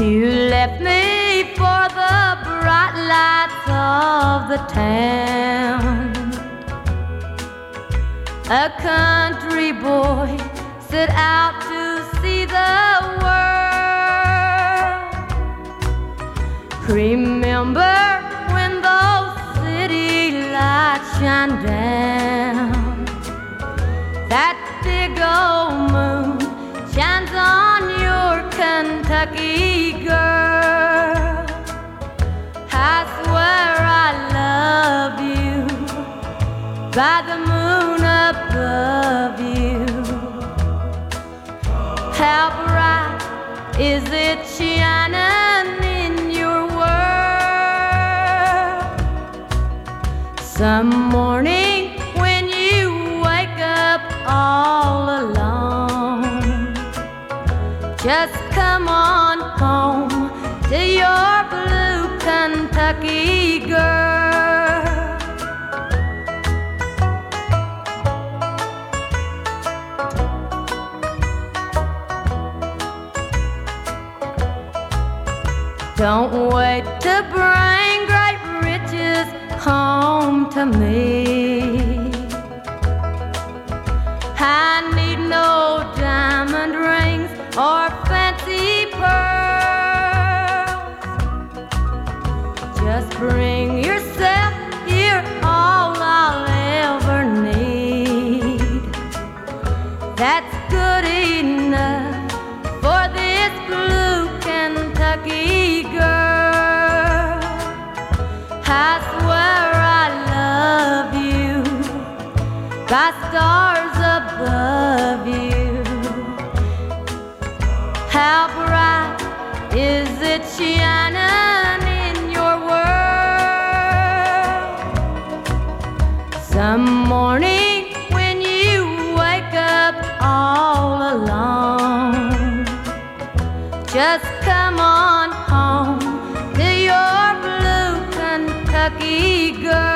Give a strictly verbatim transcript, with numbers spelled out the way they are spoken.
You left me for the bright lights of the town. A country boy set out to see the world. Remember when those city lights shine down? That big old moon shines on your Kentucky girl. I swear I love you by the moon above you. How bright is it shining in your world? Some morning when you wake up all alone, just come on home to your blue Kentucky girl. Don't wait to bring great riches home to me. I need no diamond rings or fancy pearls. Just bring yourself, you're all I'll ever need. That's good enough for this blue Kentucky girl. I swear I love you by stars above you. How bright is it shining in your world? Some morning when you wake up all alone, just come on home to your blue Kentucky girl.